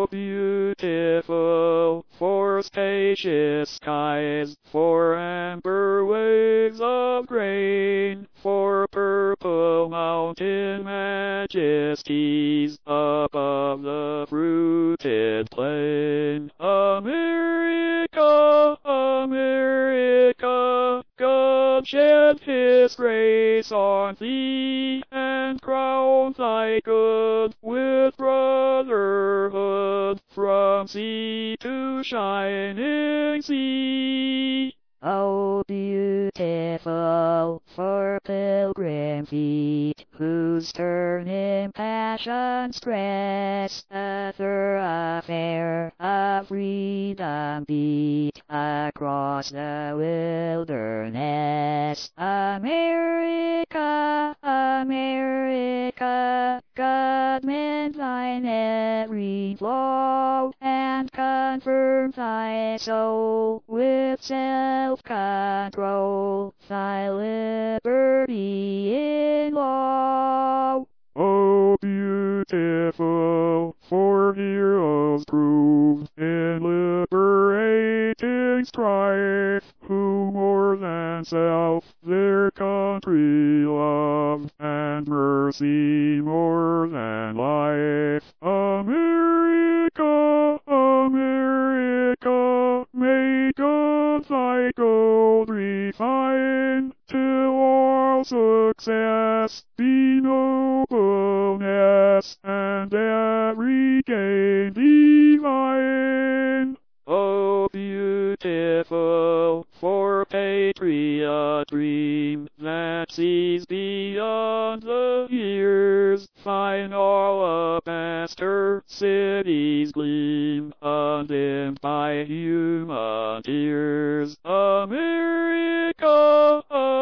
beautiful, for spacious skies, for amber waves of grain, for purple mountain majesties above the fruited plain. America, America, God shed His grace on thee, and crown thy good with brotherhood from sea to shining sea. Oh, beautiful for pilgrim feet, whose turning passions stress a thoroughfare of freedom beat across the wilderness. America, America, God mend thine every flaw, and confirm thy soul with self-control, thy liberty in law. Oh, beautiful for heroes proved in liberating strife, who more than self their country loved, and mercy more than life. America, America, may God thy gold refine, till all success be nobleness, and every gain divine. Oh, beautiful for patriot dream that sees beyond the years, fine all alabaster cities gleam, undimmed by human tears. America,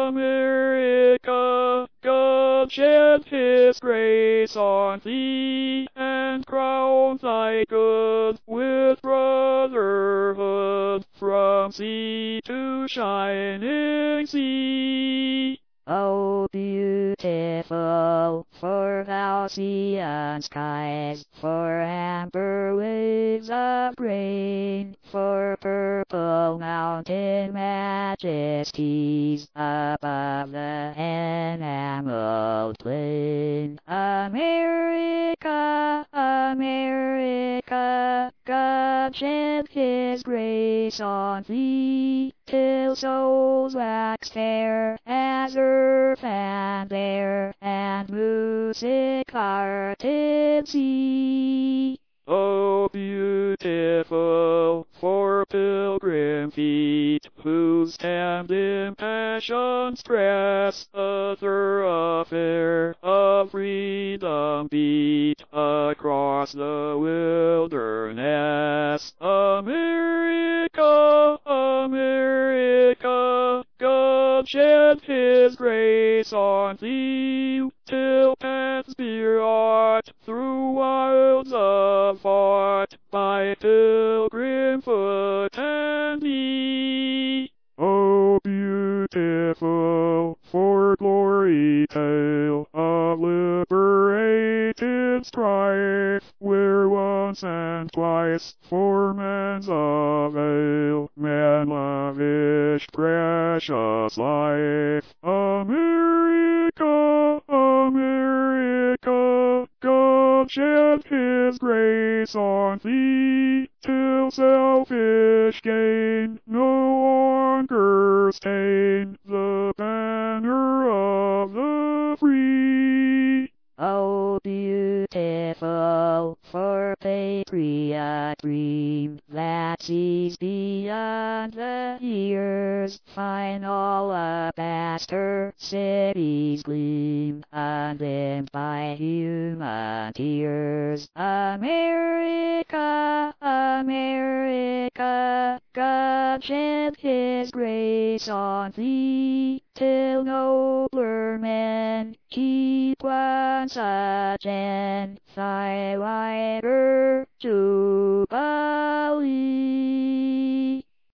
America, God shed His grace on thee, and crown thy good with brotherhood from sea to shining sea. Oh, beautiful for halcyon skies, for amber waves of grain, for purple mountain majesties above the enameled plain. America, America, God shed His grace on thee, till souls wax fair as earth and air, and music-hearted sea. Oh, beautiful for pilgrim feet, whose stamped impassioned stress a thoroughfare of freedom beat across the wilderness. America, America, God shed His grace on thee, till paths be wrought through wilds of thought by pilgrim foot and knee. Oh, beautiful for glory tale of liberated strife, where once and twice for man's avail man lavished precious life. America, America, God shed His grace on thee, till selfish gain no longer stain the banner of the free. Oh, beautiful for patriot dream that sees beyond the years, fine alabaster cities gleam, undimmed by human tears. America, America, God shed His grace on thee, till nobler men keep once again thy wider to